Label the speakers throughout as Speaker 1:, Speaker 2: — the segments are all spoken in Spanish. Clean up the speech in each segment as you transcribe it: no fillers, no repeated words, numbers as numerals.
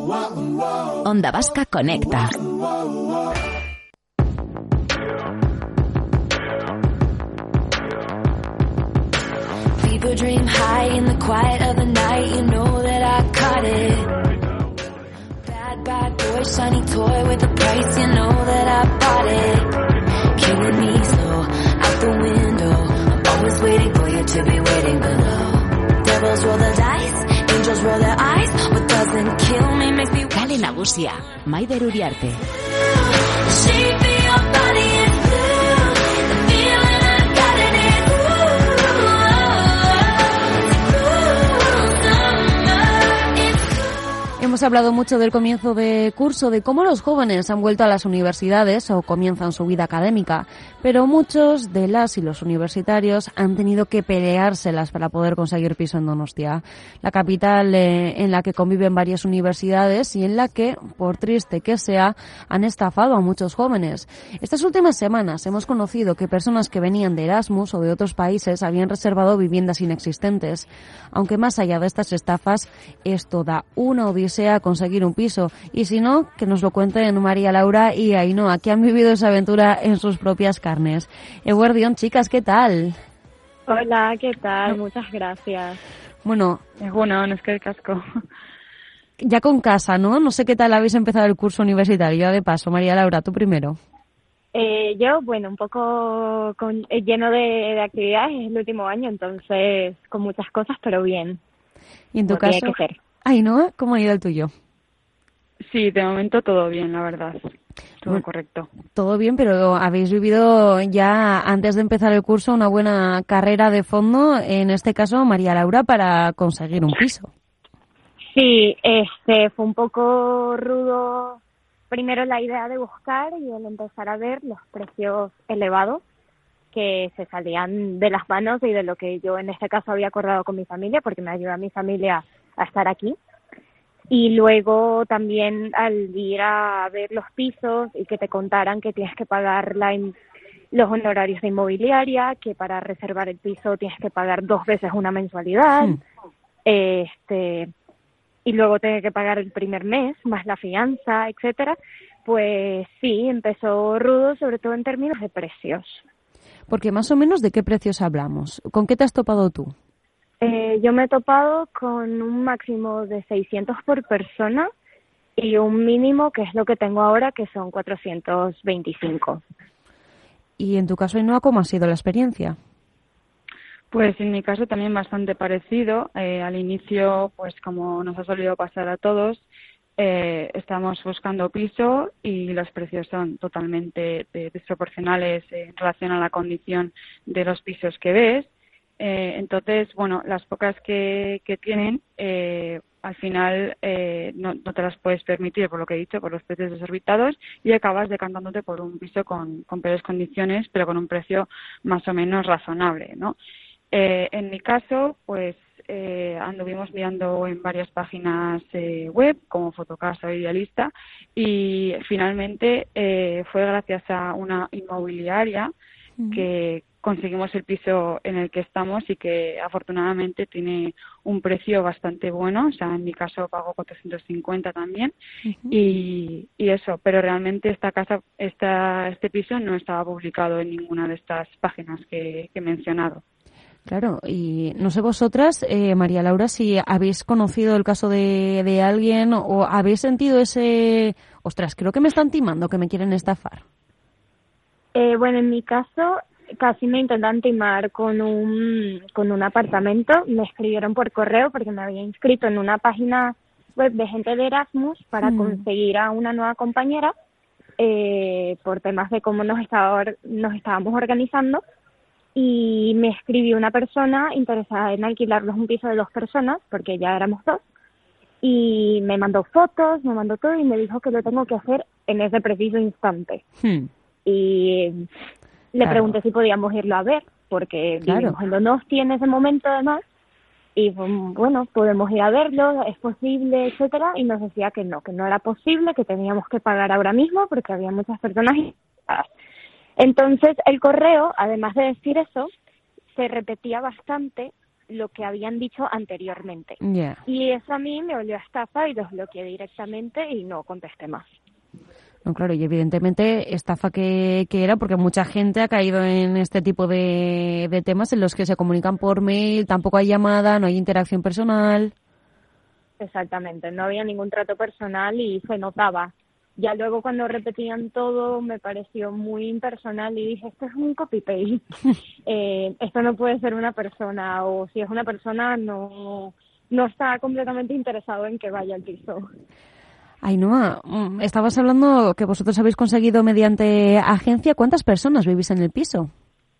Speaker 1: Onda Vasca Conecta. People dream high in the quiet of the night. You know that I caught it. Bad boy, shiny toy with a price. You know that I bought it. Killing me slow, out the window. I'm always waiting for you to be waiting below. Devils roll the dice, angels roll their eyes. What doesn't kill me makes me. Kale Nagusia, Maider Uriarte. Shape of your body is blue. The feeling I've got in it. Hemos hablado mucho del comienzo de curso, de cómo los jóvenes han vuelto a las universidades o comienzan su vida académica, pero muchos de las y los universitarios han tenido que peleárselas para poder conseguir piso en Donostia, la capital en la que conviven varias universidades y en la que, por triste que sea, han estafado a muchos jóvenes. Estas últimas semanas hemos conocido que personas que venían de Erasmus o de otros países habían reservado viviendas inexistentes, aunque más allá de estas estafas, esto da una odisea a conseguir un piso, y si no, que nos lo cuenten María Laura y Ainhoa, que han vivido esa aventura en sus propias carnes. Eguerdión, chicas, ¿qué tal?
Speaker 2: Hola, ¿qué tal? Muchas gracias.
Speaker 3: Bueno, es que casco.
Speaker 1: Ya con casa, ¿no? No sé qué tal habéis empezado el curso universitario. De paso, María Laura, tú primero.
Speaker 2: Yo, un poco lleno de actividades, es el último año, entonces con muchas cosas, pero bien.
Speaker 1: ¿Y en tu caso?
Speaker 2: Tiene que ser.
Speaker 1: Ainhoa, ¿cómo ha ido el tuyo?
Speaker 3: Sí, de momento todo bien, la verdad. Todo correcto.
Speaker 1: Todo bien, pero habéis vivido ya antes de empezar el curso una buena carrera de fondo, en este caso María Laura, para conseguir un piso.
Speaker 2: Sí, fue un poco rudo primero la idea de buscar y el empezar a ver los precios elevados que se salían de las manos y de lo que yo en este caso había acordado con mi familia, porque me ayuda a mi familia a estar aquí. Y luego también al ir a ver los pisos y que te contaran que tienes que pagar los honorarios de inmobiliaria, que para reservar el piso tienes que pagar 2 veces una mensualidad, y luego tienes que pagar el primer mes, más la fianza, etcétera. Pues sí, empezó rudo, sobre todo en términos de precios.
Speaker 1: Porque más o menos, ¿de qué precios hablamos? ¿Con qué te has topado tú?
Speaker 2: Yo me he topado con un máximo de 600 por persona y un mínimo, que es lo que tengo ahora, que son 425.
Speaker 1: ¿Y en tu caso, Ainhoa, cómo ha sido la experiencia?
Speaker 3: Pues en mi caso también bastante parecido. Al inicio, pues como nos ha solido pasar a todos, estamos buscando piso y los precios son totalmente desproporcionales en relación a la condición de los pisos que ves. Entonces, las pocas que tienen, al final no te las puedes permitir, por lo que he dicho, por los precios desorbitados, y acabas decantándote por un piso con peores condiciones, pero con un precio más o menos razonable, ¿no? En mi caso, pues anduvimos mirando en varias páginas web, como Fotocasa o Idealista, y finalmente fue gracias a una inmobiliaria que conseguimos el piso en el que estamos y que afortunadamente tiene un precio bastante bueno. O sea, en mi caso pago 450 también. Y eso, pero realmente este piso no estaba publicado en ninguna de estas páginas que he mencionado.
Speaker 1: Claro, y no sé vosotras, María Laura, si habéis conocido el caso de alguien o habéis sentido ese, ostras, creo que me están timando, que me quieren estafar.
Speaker 2: En mi caso casi me intentan timar con un apartamento. Me escribieron por correo porque me había inscrito en una página web de gente de Erasmus para conseguir a una nueva compañera por temas de cómo nos estábamos organizando, y me escribió una persona interesada en alquilarnos un piso de 2 personas porque ya éramos 2, y me mandó fotos, me mandó todo y me dijo que lo tengo que hacer en ese preciso instante. Y le pregunté si podíamos irlo a ver, porque vivimos en Donostia en ese momento además, y podemos ir a verlo, es posible, etcétera, y nos decía que no era posible, que teníamos que pagar ahora mismo porque había muchas personas interesadas. Entonces el correo, además de decir eso, se repetía bastante lo que habían dicho anteriormente.
Speaker 1: Yeah.
Speaker 2: Y eso a mí me olió a estafa y los bloqueé directamente y no contesté más.
Speaker 1: No, claro, y evidentemente estafa que era, porque mucha gente ha caído en este tipo de temas en los que se comunican por mail, tampoco hay llamada, no hay interacción personal.
Speaker 2: Exactamente, no había ningún trato personal y se notaba. Ya luego cuando repetían todo me pareció muy impersonal y dije, esto es un copy-paste. Esto no puede ser una persona, o si es una persona no está completamente interesado en que vaya al piso.
Speaker 1: Ainhoa, estabas hablando que vosotros habéis conseguido mediante agencia. ¿Cuántas personas vivís en el piso?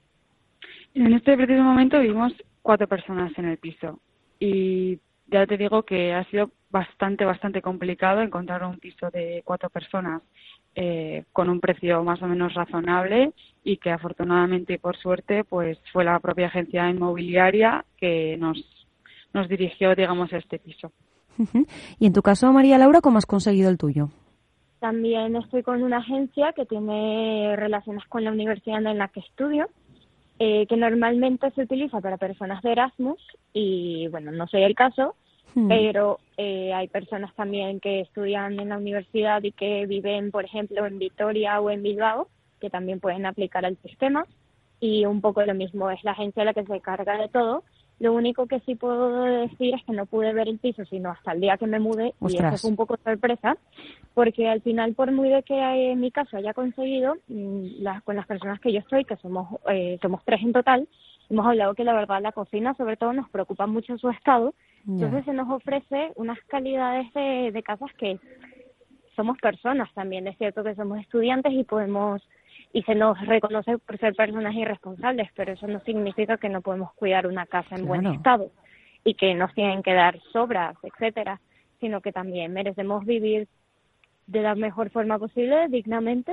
Speaker 3: En este preciso momento vivimos 4 personas en el piso y ya te digo que ha sido bastante complicado encontrar un piso de 4 personas con un precio más o menos razonable y que afortunadamente y por suerte pues fue la propia agencia inmobiliaria que nos dirigió, digamos, a este piso.
Speaker 1: Y en tu caso, María Laura, ¿cómo has conseguido el tuyo?
Speaker 2: También estoy con una agencia que tiene relaciones con la universidad en la que estudio, que normalmente se utiliza para personas de Erasmus y, bueno, no soy el caso, pero hay personas también que estudian en la universidad y que viven, por ejemplo, en Vitoria o en Bilbao, que también pueden aplicar al sistema, y un poco lo mismo, es la agencia la que se encarga de todo. Lo único que sí puedo decir es que no pude ver el piso sino hasta el día que me mudé.
Speaker 1: ¡Ostras!
Speaker 2: Y eso fue un poco sorpresa, porque al final, por muy de que en mi caso haya conseguido, con las personas que yo estoy, que somos 3 en total, hemos hablado que la verdad la cocina sobre todo nos preocupa mucho su estado. Entonces se nos ofrece unas calidades de casas que somos personas también. Es cierto que somos estudiantes y se nos reconoce por ser personas irresponsables, pero eso no significa que no podemos cuidar una casa en buen estado y que nos tienen que dar sobras, etcétera, sino que también merecemos vivir de la mejor forma posible, dignamente,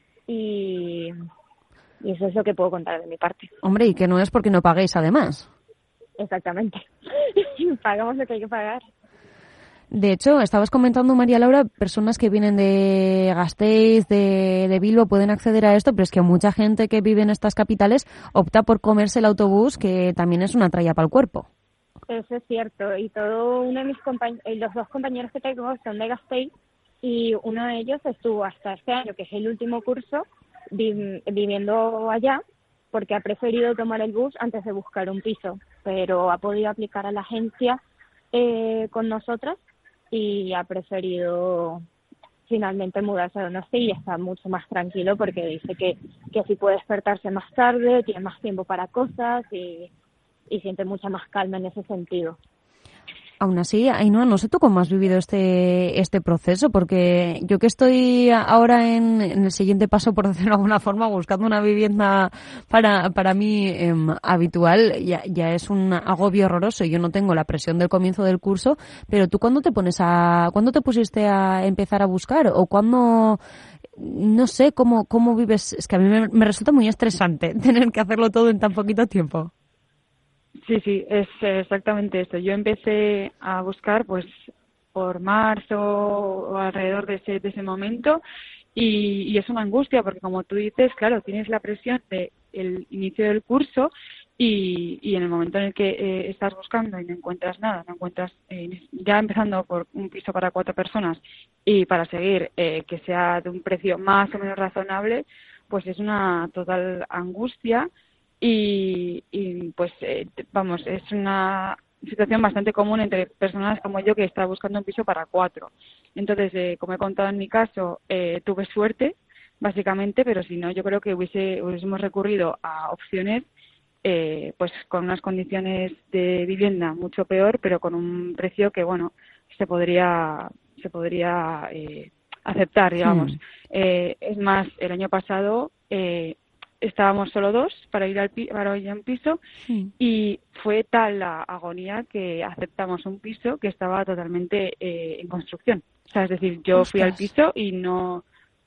Speaker 2: y eso es lo que puedo contar de mi parte.
Speaker 1: Hombre, y que no es porque no paguéis además.
Speaker 2: Exactamente. Pagamos lo que hay que pagar.
Speaker 1: De hecho, estabas comentando, María Laura, personas que vienen de Gasteiz, de Bilbao, pueden acceder a esto, pero es que mucha gente que vive en estas capitales opta por comerse el autobús, que también es una tralla para el cuerpo.
Speaker 2: Eso es cierto, y todo uno de mis los 2 compañeros que tengo son de Gasteiz, y uno de ellos estuvo hasta este año, que es el último curso, viviendo allá, porque ha preferido tomar el bus antes de buscar un piso, pero ha podido aplicar a la agencia con nosotras y ha preferido finalmente mudarse a Donosti y está mucho más tranquilo porque dice que así puede despertarse más tarde, tiene más tiempo para cosas y siente mucha más calma en ese sentido.
Speaker 1: Aún así, Ainhoa, no sé tú cómo has vivido este proceso, porque yo que estoy ahora en el siguiente paso, por decirlo de alguna forma, buscando una vivienda para mí habitual, ya es un agobio horroroso. Yo no tengo la presión del comienzo del curso, pero tú ¿cuándo te pusiste a empezar a buscar? O cuándo, no sé, cómo vives? Es que a mí me resulta muy estresante tener que hacerlo todo en tan poquito tiempo.
Speaker 3: Sí, es exactamente esto. Yo empecé a buscar pues por marzo o alrededor de ese momento y es una angustia porque, como tú dices, claro, tienes la presión del inicio del curso y en el momento en el que estás buscando y no encuentras nada, no encuentras, ya empezando por un piso para 4 personas y para seguir que sea de un precio más o menos razonable, pues es una total angustia. Y pues vamos, es una situación bastante común entre personas como yo que está buscando un piso para 4. Entonces, como he contado en mi caso, tuve suerte básicamente, pero si no, yo creo que hubiésemos recurrido a opciones pues con unas condiciones de vivienda mucho peor, pero con un precio que, bueno, se podría aceptar, digamos. Es más, el año pasado estábamos solo 2 para ir a un piso y fue tal la agonía que aceptamos un piso que estaba totalmente en construcción. O sea, es decir, yo fui al piso y no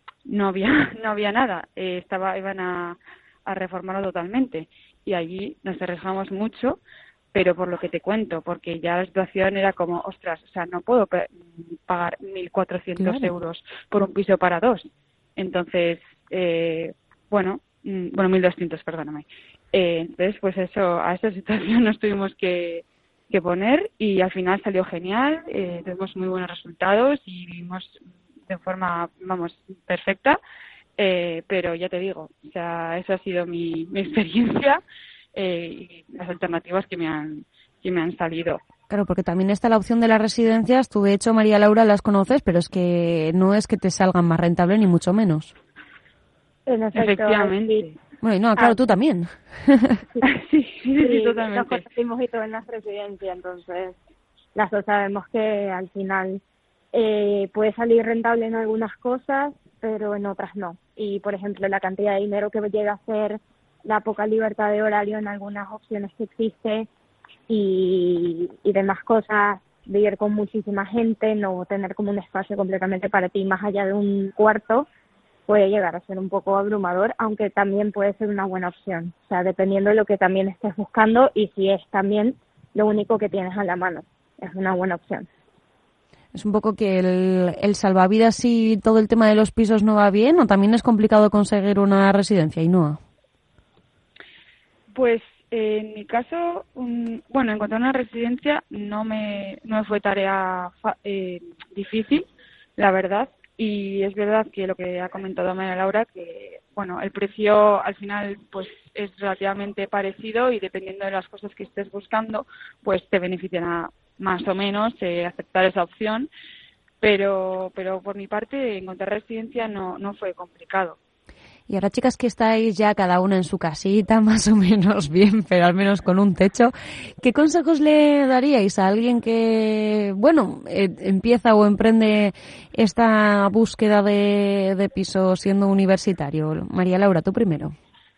Speaker 3: había nada. Iban a reformarlo totalmente y allí nos arriesgamos mucho, pero por lo que te cuento, porque ya la situación era como, ostras, o sea, no puedo pagar 1.400 euros por un piso para 2. Entonces, 1.200, perdóname. Entonces, pues eso, a esa situación nos tuvimos que poner y al final salió genial, tuvimos muy buenos resultados y vivimos de forma, vamos, perfecta, pero ya te digo, o sea, eso ha sido mi experiencia y las alternativas que me han salido.
Speaker 1: Claro, porque también está la opción de las residencias. Tú, de hecho, María Laura, las conoces, pero es que no es que te salgan más rentable, ni mucho menos.
Speaker 2: En efecto,
Speaker 3: efectivamente.
Speaker 2: Sí.
Speaker 1: Bueno, y no, claro, tú también.
Speaker 3: Sí, totalmente.
Speaker 2: Nos conocimos y todo en la residencia, entonces las dos sabemos que al final puede salir rentable en algunas cosas, pero en otras no. Y, por ejemplo, la cantidad de dinero que llega a ser, la poca libertad de horario en algunas opciones que existe y demás cosas, vivir con muchísima gente, no tener como un espacio completamente para ti más allá de un cuarto, puede llegar a ser un poco abrumador, aunque también puede ser una buena opción. O sea, dependiendo de lo que también estés buscando y si es también lo único que tienes a la mano. Es una buena opción.
Speaker 1: Es un poco que el salvavidas, si todo el tema de los pisos no va bien, o también es complicado conseguir una residencia, Ainhoa.
Speaker 3: Pues en mi caso, encontrar una residencia no me fue tarea difícil, la verdad. Y es verdad que lo que ha comentado María Laura, que bueno, el precio al final pues es relativamente parecido y dependiendo de las cosas que estés buscando, pues te beneficiará más o menos aceptar esa opción. Pero por mi parte, encontrar residencia no fue complicado.
Speaker 1: Y ahora, chicas, que estáis ya cada una en su casita, más o menos bien, pero al menos con un techo, ¿qué consejos le daríais a alguien que, bueno, empieza o emprende esta búsqueda de piso siendo universitario? María Laura, tú primero.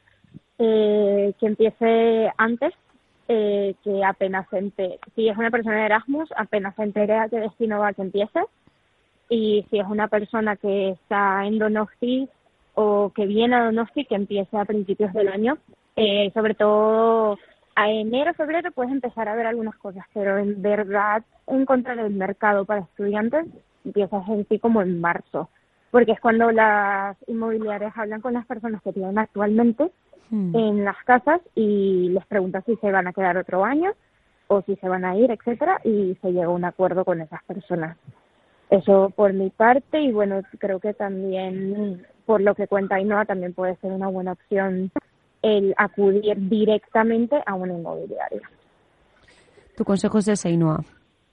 Speaker 2: Que empiece antes, que apenas si es una persona de Erasmus, apenas se entere a qué destino va, que empiece. Y si es una persona que está en Donosti o que viene a Donosti, que empiece a principios del año. Sobre todo a enero, febrero puedes empezar a ver algunas cosas, pero en verdad encontrar el mercado para estudiantes empieza en sí como en marzo, porque es cuando las inmobiliarias hablan con las personas que tienen actualmente en las casas y les preguntan si se van a quedar otro año o si se van a ir, etcétera, y se llega a un acuerdo con esas personas. Eso por mi parte, y bueno, creo que también, por lo que cuenta Ainhoa, también puede ser una buena opción el acudir directamente a una inmobiliaria.
Speaker 1: ¿Tu consejo es ese, Ainhoa?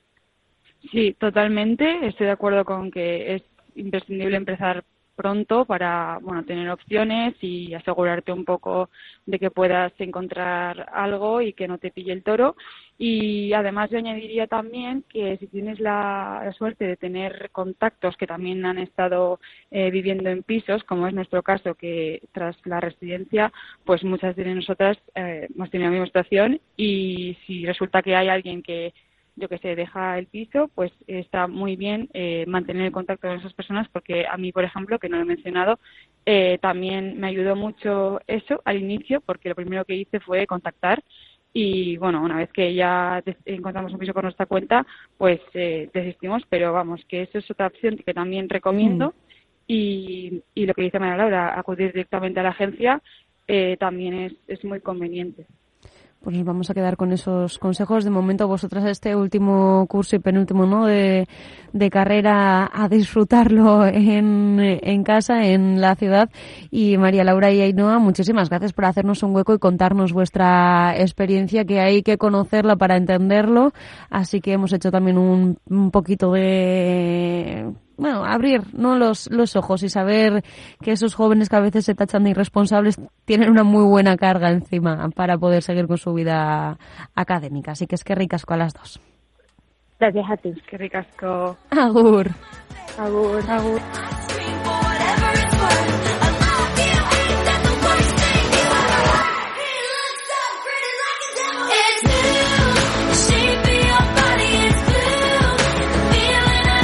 Speaker 3: Sí, totalmente. Estoy de acuerdo con que es imprescindible empezar pronto para, bueno, tener opciones y asegurarte un poco de que puedas encontrar algo y que no te pille el toro. Y además yo añadiría también que si tienes la suerte de tener contactos que también han estado viviendo en pisos, como es nuestro caso, que tras la residencia, pues muchas de nosotras hemos tenido la misma situación, y si resulta que hay alguien que yo que sé, deja el piso, pues está muy bien mantener el contacto con esas personas, porque a mí, por ejemplo, que no lo he mencionado, también me ayudó mucho eso al inicio, porque lo primero que hice fue contactar y, bueno, una vez que ya encontramos un piso por nuestra cuenta, pues desistimos, pero vamos, que eso es otra opción que también recomiendo. Y lo que dice María Laura, acudir directamente a la agencia también es muy conveniente.
Speaker 1: Pues nos vamos a quedar con esos consejos. De momento, vosotras este último curso y penúltimo, ¿no?, de carrera, a disfrutarlo en casa, en la ciudad. Y María Laura y Ainhoa, muchísimas gracias por hacernos un hueco y contarnos vuestra experiencia, que hay que conocerla para entenderlo. Así que hemos hecho también un poquito de... bueno, abrir, ¿no?, los ojos y saber que esos jóvenes que a veces se tachan de irresponsables tienen una muy buena carga encima para poder seguir con su vida académica. Así que es que ricasco a las dos.
Speaker 2: Gracias a ti.
Speaker 3: Que ricasco.
Speaker 1: Agur.
Speaker 2: Agur.
Speaker 3: Agur.